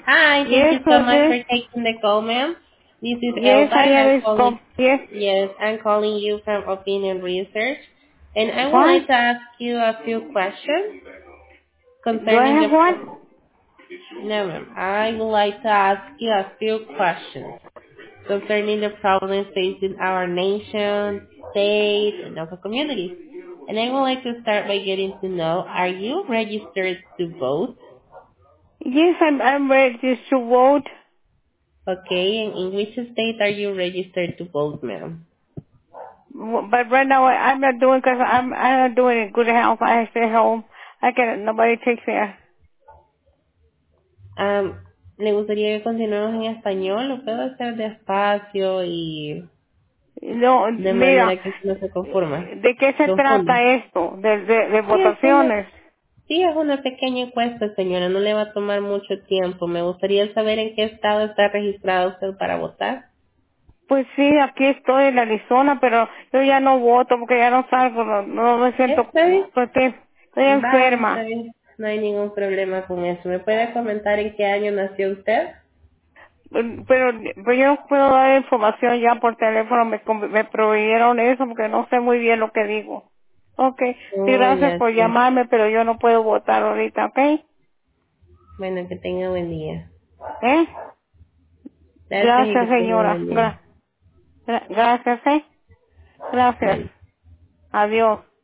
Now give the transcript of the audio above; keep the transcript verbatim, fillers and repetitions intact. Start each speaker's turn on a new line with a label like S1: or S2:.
S1: Hi, thank
S2: Yes,
S1: you so
S2: who's
S1: much
S2: this?
S1: for taking the call, ma'am. This is
S2: Yes,
S1: Elba,
S2: I
S1: and
S2: have
S1: I'm
S2: a
S1: calling.
S2: call. Yes.
S1: Yes, I'm calling you from Opinion Research, and I would
S2: What?
S1: like to ask you a few questions
S2: Do I
S1: concerning the.
S2: have what?
S1: Pro- no, ma'am. I would like to ask you a few questions concerning the problems facing our nation, state, and local communities. And I would like to start by getting to know: Are you registered to vote?
S2: Yes, I'm, I'm ready to vote.
S1: Okay, and in which state are you registered to vote, ma'am?
S2: But right now I- I'm not doing because I'm, I'm not doing it good health. I stay home. I can, nobody takes care.
S1: Am, ¿Le gustaría que continuemos en español? Lo puedo hacer despacio y
S2: No,
S1: de
S2: mira,
S1: manera que no se conforma.
S2: ¿de qué se
S1: Confunde.
S2: trata esto? De, de, de
S1: Sí, es una,
S2: votaciones.
S1: sí, es una pequeña encuesta, señora. No le va a tomar mucho tiempo. Me gustaría saber en qué estado está registrado usted para votar.
S2: Pues sí, aquí estoy en Arizona, pero yo ya no voto porque ya no salgo, no, no me siento,
S1: ¿Está bien?
S2: porque estoy
S1: Vale, está
S2: enferma.
S1: bien. No hay ningún problema con eso. ¿Me puede comentar en qué año nació usted?
S2: Pero, pero yo no puedo dar información ya por teléfono, me, con- me prohibieron eso porque no sé muy bien lo que digo. Ok, sí,
S1: Oh,
S2: gracias
S1: ya
S2: por
S1: sé.
S2: llamarme, pero yo no puedo votar ahorita, ¿ok?
S1: Bueno, que tenga buen día.
S2: ¿Eh?
S1: Gracias y que
S2: Gracias,
S1: tenga
S2: señora.
S1: buen día.
S2: Gra- gra- gracias, ¿eh? Gracias.
S1: Bye.
S2: Adiós.